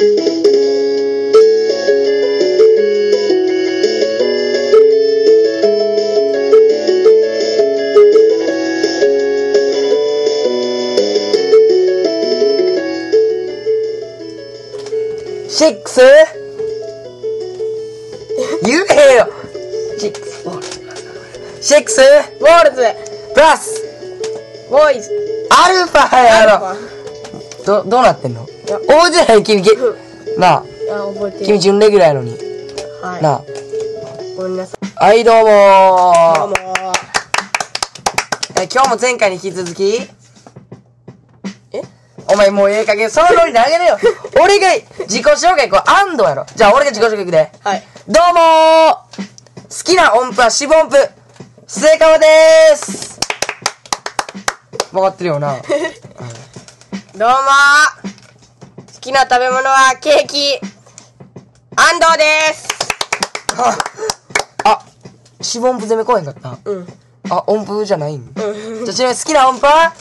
シックス言えよ。シックスボールシックスウォールズプラスボーイズアルファやろ。 アルどうなってんの？ や覚えてない君なあ、 いや覚えてる君準レギュラーやのにはいなあ。 ごめんなさいはいどうもどうー。 も今日も前回に引き続きお前もうええ加減そのノリ投げれよ。俺が自己紹介こう安藤やろ。じゃあ俺が自己紹介いくで。 はいどうもー。好きな音符は四分音符末川でーす。分かってるよな。 どうも好きな食べ物はケーキ安藤ですあ、四分音符攻め来へんかった。 うんあ、音符じゃないん。じゃうんあちなみに好きな音符は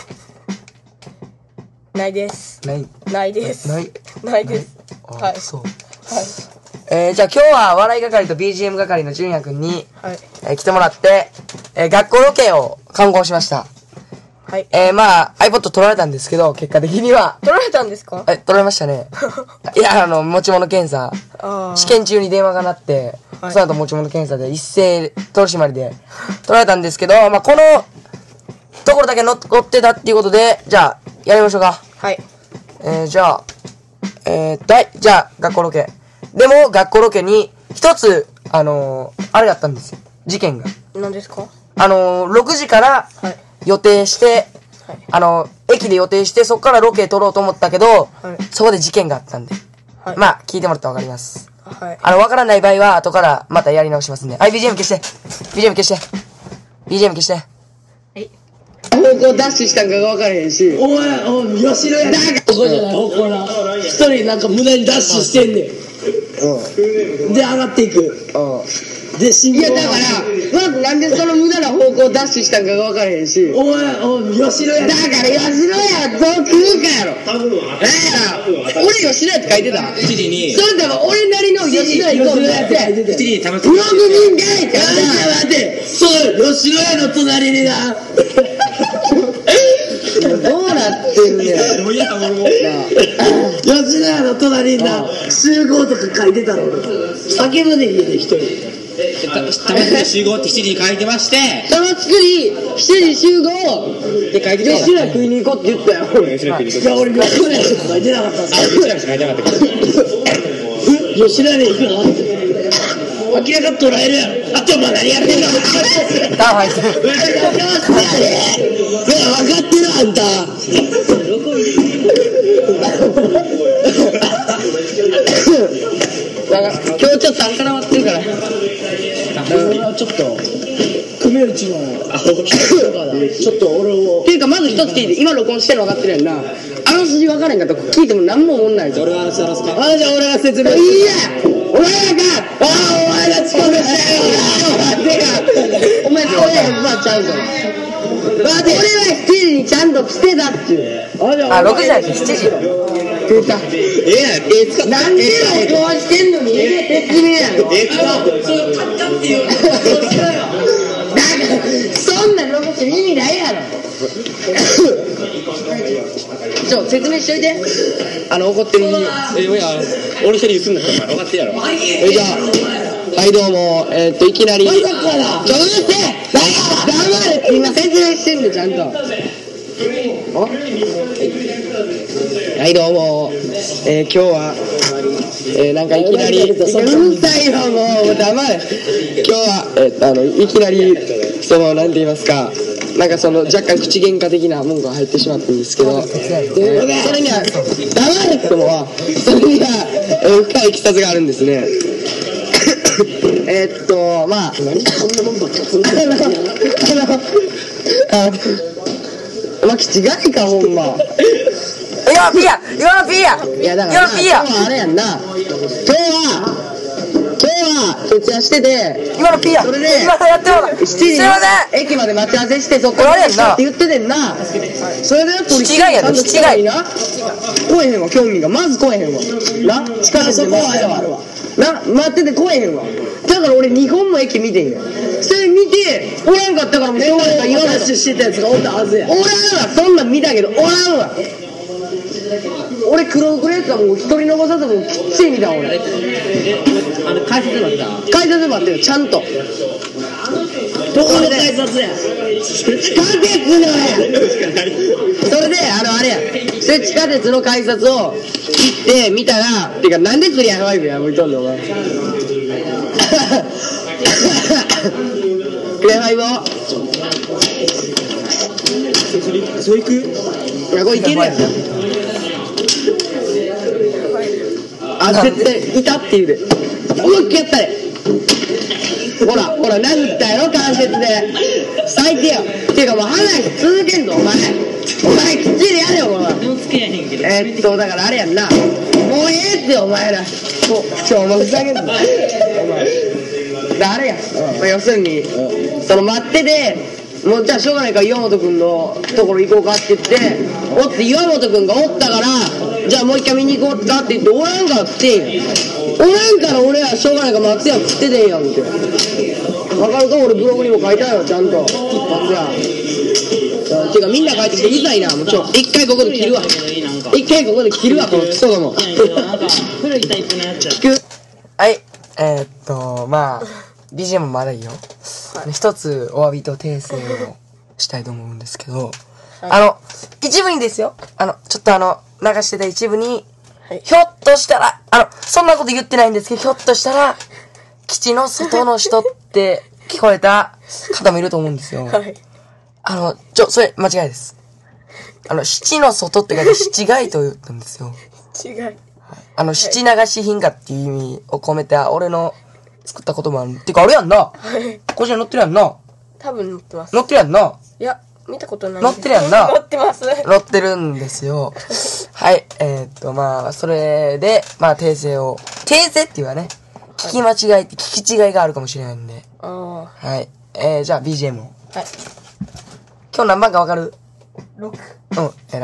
ないですない。 ないですない。 ないですあ、 はいそう。 はいじゃあ今日は笑い係と BGM 係の純也くんに、 はい来てもらって、学校ロケを観光しました。 はいまあ iPod 取られたんですけど、結果的には。 取られたんですか取られましたね。いや、持ち物検査。 あ試験中に電話が鳴って、 はいその後持ち物検査で一斉取り締まりで取られたんですけど、まあこのところだけ残ってたっていうことで、じゃあ、やりましょうか。 はいじゃあ、じゃあ、学校ロケ。でも、学校ロケに、一つ、あれだったんですよ。事件が。 何ですか 6時からはい予定して、 はい駅で予定して、そこからロケ撮ろうと思ったけど、 はいそこで事件があったんで。 はいまあ、聞いてもらったらわかります。 はいわからない場合は、後からまたやり直しますんで。はい、BGM 消して。BGM 消して。BGM 消して。 はい方向ダッシュしたんかが分からへんし。 お前、吉野家ここじゃない、方向な。一人なんか無駄にダッシュしてんねん。で、上がっていく。で、信号。 いや、だから、まずなんでその無駄な方向ダッシュしたんかが分からへんし。 お前、吉野家だから吉野家どう食うかやろ。俺吉野家って書いてた。 7時にそれでも俺なりの吉野家行こうってやって。 7時に楽しプログ人かいってや待って、そう、吉野家の隣にな。 どうなってんねん。 もういや俺も吉野家の隣にな、集合とか書いてたの。叫ぶねん、家で一人。 楽しみ集合って7時に書いてましてその作り、7時集合って書いてた。吉野家食いに行こうって言ったよ。 吉野家にいや、俺、吉野家しか書いてなかったんですよ。 吉野家しか書いてなかったけど吉野家で行くのって明らかに捉えるやろ。あとお前何やってんの。 ターン入ってる。 分かってるあんた。 今日ちょっと3から待ってるから。 俺はちょっと組内の人からちょっと俺をっていうかまず一つ聞いて、今録音してるの分かってるやんな。あの筋分からへんかったら聞いても何も思んないぞ。 俺は話すかあ、じゃあ俺が説明いいやお前らかお前ら遅刻したよお前そうやんまあちゃうぞ。俺は7時にちゃんと来てたっていう。あ、6時だっけ7時出た。なんで録音してんのに説明やろ。だからそんな録音して意味ないやろ。説明しといて。怒ってる意味。 いや俺一人にすんなから分かってやろじゃあはいどうもいきなりうるせえ黙れって今説明してんのちゃんと。はいどうも今日はなんかいきなりうるさいよもう黙れ。今日はいきなりなんて言いますか、なんか若干口喧嘩的な文句が入ってしまったんですけど、それには黙れってもはそれには深いいきさつがあるんですね。まあお前口がいかほんま。今のピーやいやだから今日はあれやんな。今日は徹夜してて、 今の P や。 それで今のやってもらう。 7時にすいません。 駅まで待ち合わせして、そっから俺やんなって言っててんな。それでやっぱ俺七階やでちゃんと来たのにな。来えへんわ、興味が。まず来えへんわ。な、地下鉄で待ってたわ。な、待ってて来えへんわ。だから俺2本も駅見てんよ。それ見て、おらんかったからもうしょうがないから言わないと。 ダッシュしてたやつがおったはずや。 おらんわ、そんなん見たけど、おらんわ。俺黒服のやつはもう一人残さずもうきっちり見た俺。 解説なんだ。 改札待ってる、ちゃんと。 どこの改札や。 地下鉄のや。それであれや。それ地下鉄の改札を切って見たら、てかなんでクリアファイブや向いとんのお前。クリアファイブを。 そういく？ いやこれいけるやん。あ、絶対いたって言うで。思いっきりやったで。ほら殴ったやろ関節で。最低よ。ていうかもう話続けんぞお前きっちりやれよこれ。だからあれやんな。もうええってお前ら。お前ふざけんぞお前。あれや、要するにその待ってて、もうじゃあしょうがないから岩本君のところ行こうかって言っておって、岩本君がおったからじゃあもう一回見に行こうかって言って、おらんから食ってんやん。おらんから俺はしょうがないから松屋食っててんやんって。分かるか、俺ブログにも書いたよちゃんと松屋。てかみんな帰ってきてうざいな。もう一回ここで切るわ。一回ここで切るわこのクソども。 はい、まあ BGM まだいいよ。一つお詫びと訂正をしたいと思うんですけど、一部にですよ、ちょっと流してた一部に、ひょっとしたら、そんなこと言ってないんですけど、ひょっとしたら、基地の外の人って聞こえた方もいると思うんですよ。それ間違いです。七の外って書いて七外と言ったんですよ。 違い。 七流し品かっていう意味を込めた俺の作った言葉なんてかあれやんな。こちら載ってるやんな。 多分載ってます。 載ってるやんな。 いや、見たことない。 載ってるやんな。 載ってます。 載ってるんですよ。はい。まあ、それで、まあ、訂正っていうかね、聞き間違いって聞き違いがあるかもしれないんで。はい。じゃあ BGM を。 はい。 今日何番かわかる？ 6。 偉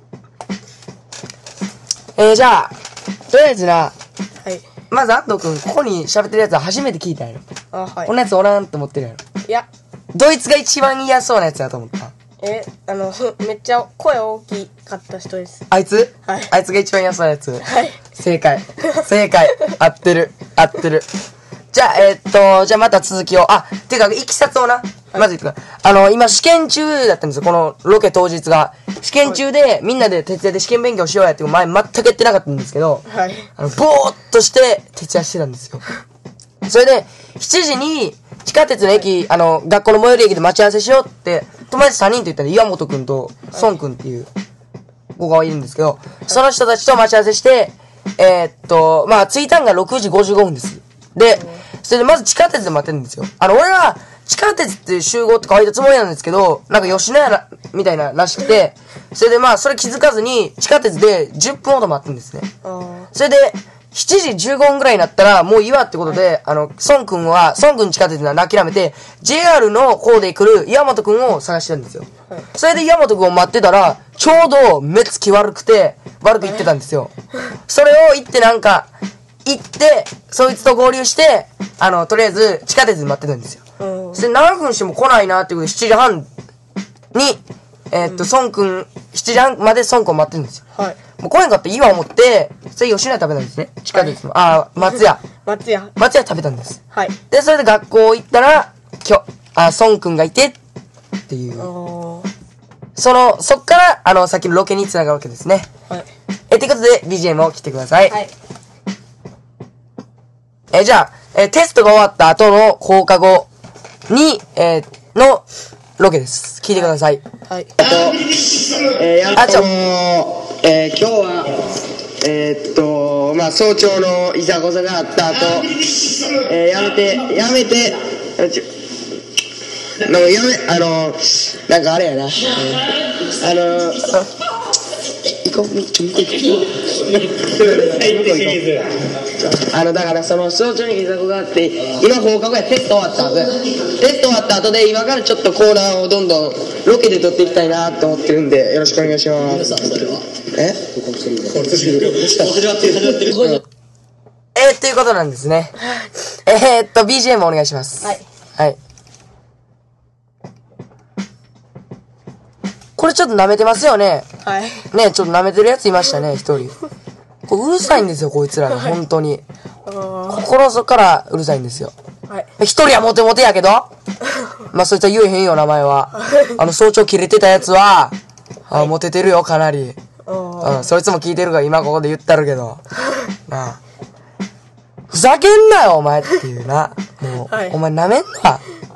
い。じゃあ、とりあえずな、 はい。 まず安藤くん、ここに喋ってるやつは初めて聞いたんやろ。 はい。 こんなやつおらんって思ってるやろ。 いや、 どいつが一番嫌そうなやつだと思った。 めっちゃ声大きかった人です。 あいつ？ はい。 あいつが一番嫌そうなやつ。 はい。 正解。合ってる。じゃあ、じゃあまた続きを。てか、いきさつをな。まず言ってくだ。今試験中だったんですよ、このロケ当日が。試験中で、みんなで徹夜で試験勉強しようやって前全く言ってなかったんですけど、 はい。 ぼーっとして徹夜してたんですよ。それで、7時に地下鉄の駅、学校の最寄り駅で待ち合わせしようって、友達3人と言ったんで、岩本くんと孫くんっていう子がいるんですけど、その人たちと待ち合わせして、まあ、着いたんが6時55分です。で、それでまず地下鉄で待ってるんですよ。俺は、地下鉄って集合って書いたつもりなんですけど、なんか吉野家みたいならしくて、それでまあ、それ気づかずに、地下鉄で10分ほど待ってるんですね。それで、7時15分ぐらいになったら、もういいわってことで、孫くん地下鉄に諦めて、JR の方で来る岩本くんを探してるんですよ。それで岩本くんを待ってたら、ちょうど目つき悪く言ってたんですよ。それを行って行って、そいつと合流して、とりあえず地下鉄で待ってたんですよ。それで7分しても来ないなっていうことで、7時半に、孫くん、7時半まで孫くんを待ってるんですよ。 はい。 もう来へんかったらいいわ思って、それ吉野家食べたんですね。地下鉄の。松屋食べたんです。 はい。 で、それで学校行ったら、孫くんがいて、っていう。そっから、さっきのロケに繋がるわけですね。 はい。 ということで、BGM を切ってください。 はい。 じゃあ、テストが終わった後の放課後に、のロケです。聞いてください。 はい。 今日は、まあ、早朝のいざこざがあった後、やめて、なんかあれやな、 行こう、ちょっとだからその早朝にいざこがあって、今放課後やテスト終わったはず。テスト終わった後で今からちょっとコーナーをどんどんロケで撮っていきたいなと思ってるんで、よろしくお願いします。え？ 始まってる。 ということなんですね。BGM お願いします。 はい。 はい。これちょっと舐めてますよね。 はい。 ね、ちょっと舐めてるやついましたね、一人。これうるさいんですよ、こいつらが、本当に。心の底からうるさいんですよ。 はい。 一人はモテモテやけど、まあ、そいつは言えへんよ、名前は。早朝切れてたやつは、モテてるよ、かなり。そいつも聞いてるから今ここで言ったるけど。なあ。ふざけんなよ、お前っていうな。もう、お前舐めんな。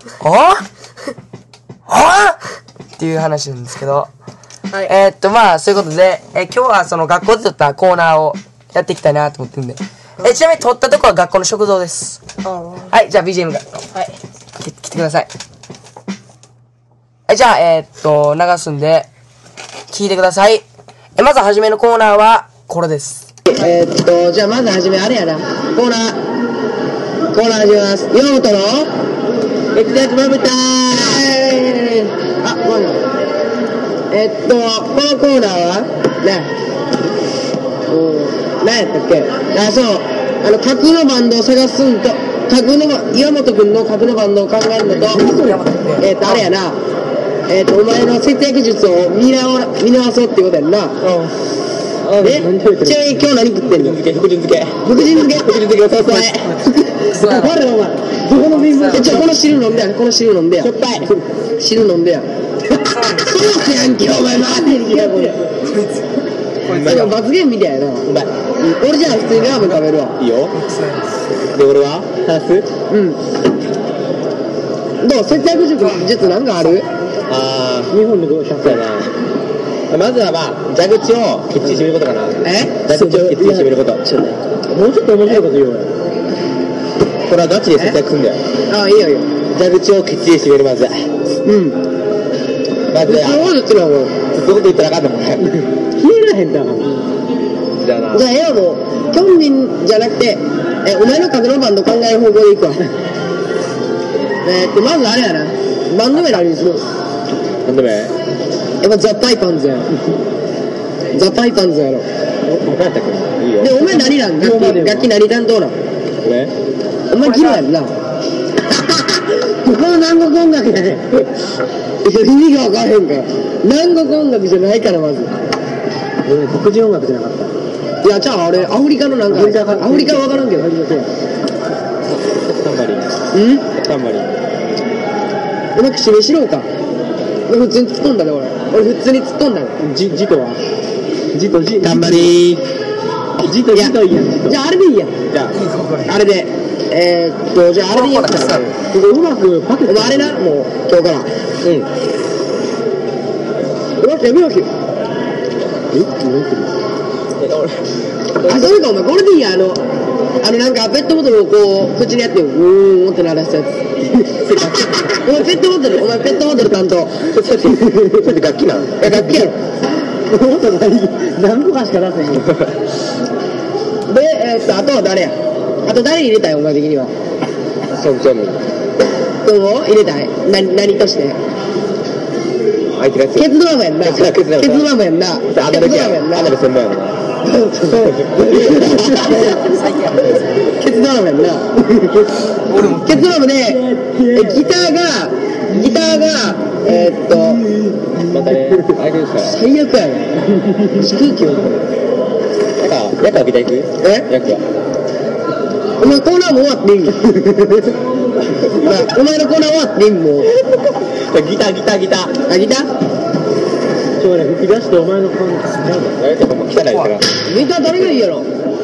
っていう話なんですけど。 はい。 まあ、そういうことで、今日はその学校で撮ったコーナーをやっていきたいなと思ってるんで。ちなみに撮ったとこは学校の食堂です。はい、じゃあ BGM が。 はい。 切ってください。はい、じゃあ、流すんで、聞いてください。まずはじめのコーナーは、これです。 じゃあまずはじめあれやな。コーナー始めます。岩本のエクサクマブタイム。ごめん。このコーナーは何やったっけ。そう。架空のバンドを探すんと、岩本くんの架空のバンドを考えるのと、あれやな。お前の節約術を見直そうっていうことやんな。ちなみに今日何食ってんの？福神漬けおそうそうや。誰お前どこの貧乏この汁飲んでや。しょっぱい汁飲んでや。そうやんけお前待ってる気がこれ罰ゲームみたいやな。俺じゃあ普通にラーメン食べるわ。いいよ。で俺は話す？どう？節約術なんかある？日本で100やな。まずは蛇口をきっちり閉めることかな。蛇口をきっちり閉めること。もうちょっと面白いこと言おうよ。これはガチで節約すんだよ。いいよいいよ。蛇口をきっちり閉めるまず。まずそういうこと言ったらあかんのこれ。消えらへんだから。じゃあもうキョンミンじゃなくてお前の架空のバンド考える方向でいくわ。まずあれやな。バンド名何にする？バンド名？やっぱザ・パイパンズやろ。ザ・パイパンズやろ。分かったっけ？いいよ。で、お前何なん？楽器何担当なん？俺？お前ギロやんな。ここの南国音楽やね。意味が分からへんから。南国音楽じゃないからまず。黒人音楽じゃなかった。いや、じゃあ俺、アフリカのなんか、アフリカは分からんけど。タンバリン。タンバリン。お前口飯しろうか。俺普通に突っ込んだね俺普通に突っ込んだね。ジとは頑張りー。ジといいやん。じゃああれでいいやん。じゃああれでじゃああれでいいやん。うまくパケットあれな。もう今日からうまくやめろき。それかお前これでいいや。なんかペットボトルをこう口にやってウーンって鳴らしたやつ。お前ペットボトル担当。それ楽器なの？楽器やろ。何個かしか出せへん。であとは誰や？あと誰入れたい？お前的にはソン・チョンミンどう入れたい？何として？ケツドラムやんな。ケツドラムやんな。アナル専門やんな。ケツドラムやんな。ケツドラムでギターがまたね最悪やね。飛空機をヤクはギター行く？ヤクはお前コーナーも終わっていいんお前のコーナー終わっていいんもう。ギターちょっと吹き出してお前の顔に汚いからギター誰がいいやろ。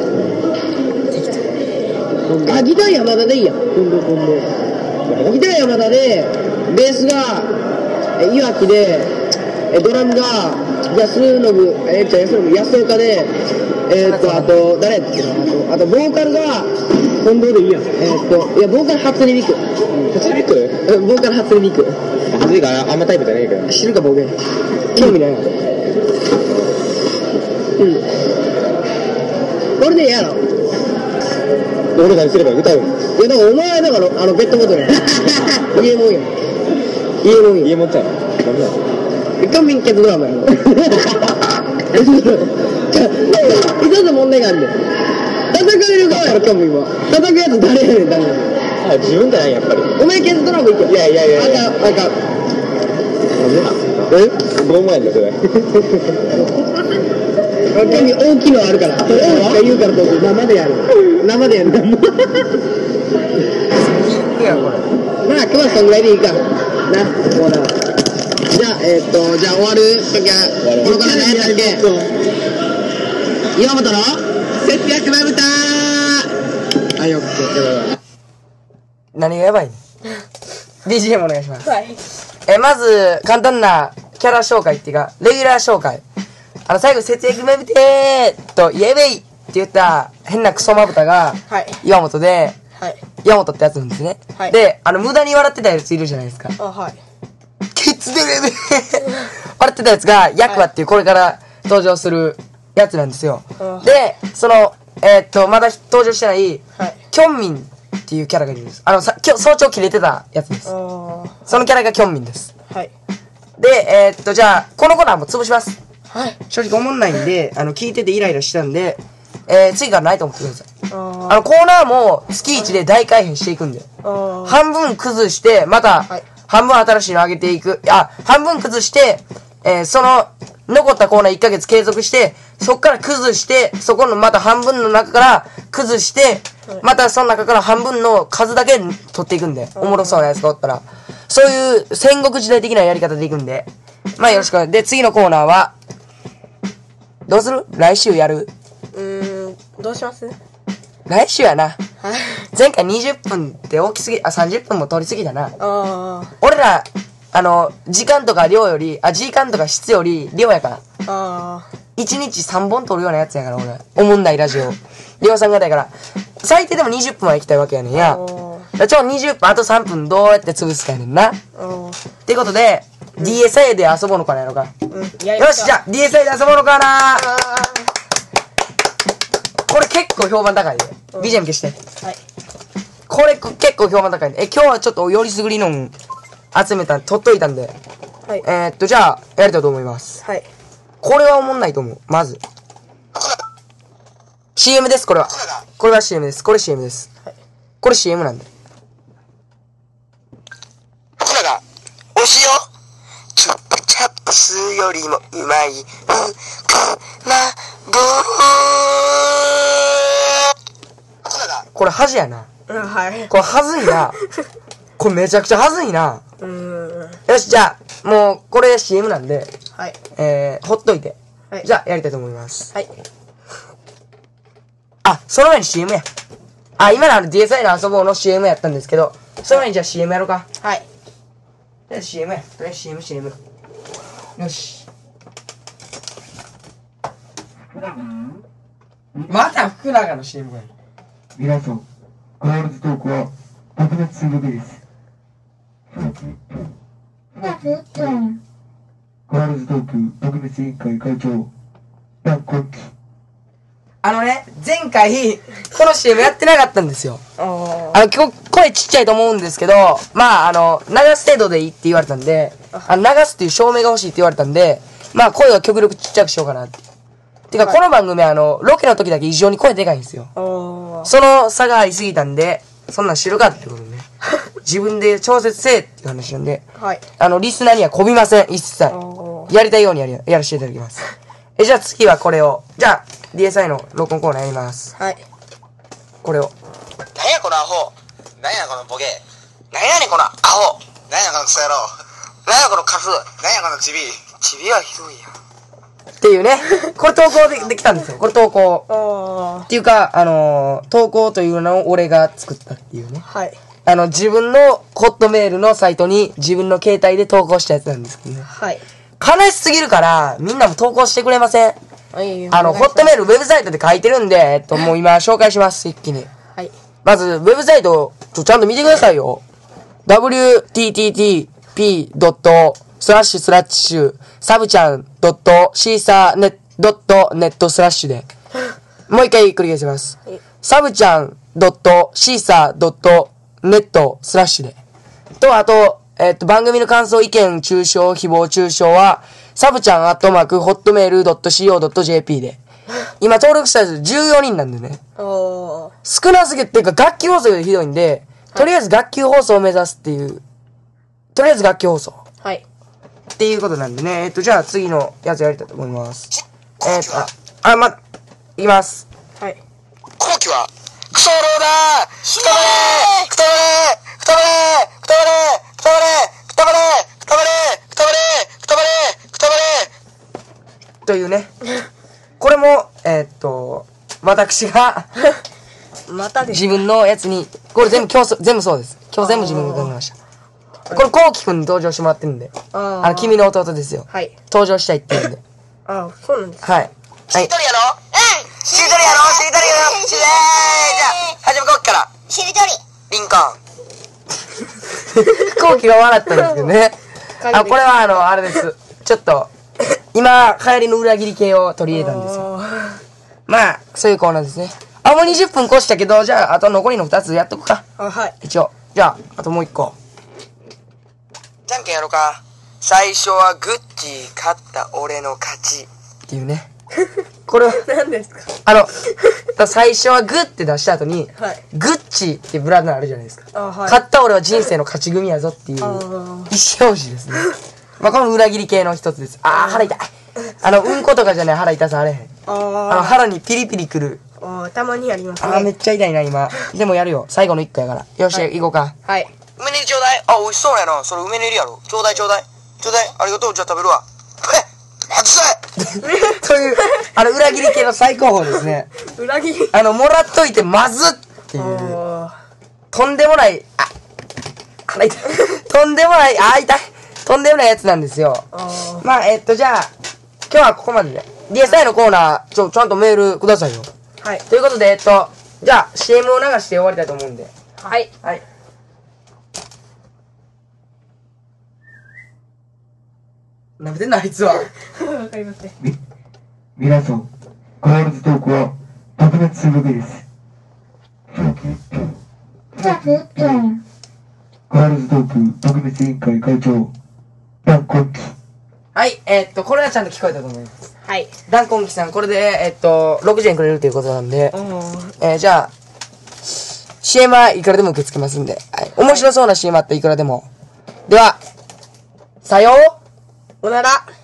ギター山田でいいや。ギター山田でベースがいわきでドラムが安岡であと誰やったっけな。あとボーカルが近藤でいいやん。いやボーカル初音ミク。ボーカル初音ミク。初音ミクあんまタイプじゃないから。知るかボケ。興味ない。 これで嫌やろ。 俺何すれば歌うの？ いや、だからお前はだから、ペットボトルや。家もんや。 家持っちゃうの？なんだ？ 一民決ドラマやろ。一つ問題があるんだよ。叩かれる側やろ、キョンミンは。叩くやつ誰やねん、誰やねん。 あ、自分じゃないやっぱり。 お前ケツドラム行け。 いや。 あかん。 なんでな？どう思えんのそれ。 大きいのあるから。それ大きい言うから僕生でやる。 いやこれ。 まあ今日はそんぐらいでいいか。な、ほら。じゃあ終わるときはこのから何やったっけ？岩本の節約まぶたー。はい、オッケー。 何がやばいね。BGM お願いします。 はい。 まず、簡単なキャラ紹介っていうか、レギュラー紹介。最後、節約まぶてーと、イエベイって言った変なクソまぶたが、 はい。 岩本で、 はい。 岩本ってやつなんですね。 はいで、無駄に笑ってたやついるじゃないですか。 あ、はい。 ケツデレで笑ってたやつが、ヤクワっていうこれから登場するやつなんですよ。 はいで、まだ登場してない、 はい。 キョンミンっていうキャラがいるんです。今日早朝切れてたやつです。 あそのキャラがキョンミンです。 はい。 で、じゃあ、このコーナーも潰します。 はい。 正直思んないんで、聞いててイライラしたんで、次からないと思ってください。コあーナーも月1で大改編していくんで。 あ。 半分崩して、またはい、 半分新しいの上げていく。半分崩して、その、残ったコーナー1ヶ月継続して、そっから崩して、そこのまた半分の中から崩して、またその中から半分の数だけ取っていくんで、おもろそうなやつがおったら。そういう戦国時代的なやり方でいくんで。まあよろしく。で、次のコーナーは、どうする？来週やる？ どうします？ 来週やな。 はい。 前回20分って大きすぎ、30分も取りすぎだな。 あ俺ら、時間とか量より、時間とか質より量やから。 あ。あ 1日3本撮るようなやつやから、俺。おもんないラジオ。量産型やから。最低でも20分は行きたいわけやねんや。だから20分、あと3分どうやって潰すかやねんな。ってことで、DSI で遊ぼうのかなやろか。 やよし、じゃあ DSI で遊ぼうのかな。これ結構評判高いで。BGM 消して。 はい。 これ結構評判高いんで。今日はちょっとよりすぐりのん集めた、取っといたんで。 はい。 じゃあ、やりたいと思います。 はい。 これは思んないと思う。まず。CM です、これは。これは CM です。これ CM です。これ CM なんで。福永、おしよチュップチャップスよりもうまい。これ恥やな。 はい。 これ恥ずいな。これめちゃくちゃ恥ずいな。よし、じゃあ、もう、これ CM なんで、 はい。 ほっといて。 はいじゃあ、やりたいと思います。 はい。 その前に CM や。今のDSI の遊ぼうの CM やったんですけど、その前にじゃあ CM やろうか。 はい。 じゃあ CM や。とりあえず CM。よし。また福永の CM や。 皆さん、ガールズトークは特別するべきです。ガールズトーク特別委員会会長、ダンコンキ。 前回、この CM やってなかったんですよ。今日声ちっちゃいと思うんですけど、まあ、流す程度でいいって言われたんで、流すっていう証明が欲しいって言われたんで、まあ、声は極力ちっちゃくしようかなって。てか、この番組ロケの時だけ異常に声でかいんですよ。その差がありすぎたんで、そんなん知るかってことね。自分で調節せえっていう話なんで、 はい。 リスナーにはこびません、一切。やりたいようにやらせていただきます。じゃあ次はこれを。じゃあ、DSI の録音コーナーやります。 はい。 これを。 なんやこのアホ。なんやこのボケ。なんやねんこのアホ。なんやこのクソ野郎。なんやこのカス。なんやこのチビ。チビはひどいやん。 っていうね。これ投稿できたんですよ。これ投稿。っていうか、投稿というのを俺が作ったっていうね。 はい。 自分のホットメールのサイトに自分の携帯で投稿したやつなんですけどね。 はい。 悲しすぎるから、みんなも投稿してくれません？ホットメールウェブサイトで書いてるんで、もう今紹介します、一気に。 はい。 まず、ウェブサイト、ちゃんと見てくださいよ。www.sabuchan.caesarnet .net/で。もう一回繰り返します。サブちゃん .caesar.net/で。と、あと、番組の感想、意見、中傷、誹謗中傷は、サブちゃん@hotmail.co.jp で。今登録した人14人なんでね。少なすぎっていうか、学級放送よりひどいんで、とりあえず学級放送を目指すっていう。とりあえず学級放送。 はい。 っていうことなんでね。じゃあ次のやつやりたいと思います。いきます。 はい。 後期は、クソ野郎だーくたばれーくたばれーくたばれーくたばれーくたばれーくたばれーくたばれーくたばれーくたばれーくたばれーというね。これも、私が、 またです。 自分のやつに、これ全部そうです。今日全部自分が考えました。これ、こうきくんに登場してもらってるんで。君の弟ですよ。 はい。 登場したいって言うんで。 そうなんです。 はい。 しりとりやろしりとりやろしりとりやろじゃあ、始めこっから。しりとり。リンコン。 こうきが笑ったんですけどね。これはあれです。ちょっと、今、流行りの裏切り系を取り入れたんですよ。まあ、そういうコーナーですね。もう20分越したけど、じゃあ、あと残りの2つやっとくか。 はい。 一応。じゃあ、あともう1個。 じゃんけんやろうか。最初はグッチ勝った俺の勝ち。 っていうね。これは、 何ですか？ 最初はグッて出した後に、 はい。 グッチっていうブランドあるじゃないですか。 はい。 勝った俺は人生の勝ち組やぞっていう意思表示ですね。まあ、この裏切り系の一つです。腹痛い。うんことかじゃない腹痛さあれへん。腹にピリピリくる。 たまにやりますね。 めっちゃ痛いな、今。でもやるよ。最後の1個やから。よし、行こうか。 はい。 梅練りちょうだい。美味しそうやな。それ梅練りやろ。ちょうだいちょうだい。ちょうだい。ありがとう。じゃあ食べるわ。外せという、裏切り系の最高峰ですね。 裏切りもらっといてまずっていう。とんでもない、腹痛い。とんでもない、痛い。とんでもないやつなんですよ。まあ、じゃあ、今日はここまでで。DSI のコーナー、ちゃんとメールくださいよ。 はい。 ということで、じゃあ、CM を流して終わりたいと思うんで。 はい。 はい。なめてんな、あいつは。 わかりません。 皆さん、ガールズトークは特別するべきです。ガールズトーク特別委員会会長、ダンコンキ。 はい、これはちゃんと聞こえたと思います。 はい。 ダンコンキさん、これで、60円くれるということなんで、じゃあ、CM はいくらでも受け付けますんで、はい。面白そうな CM あったらいくらでも。では、さようおなら。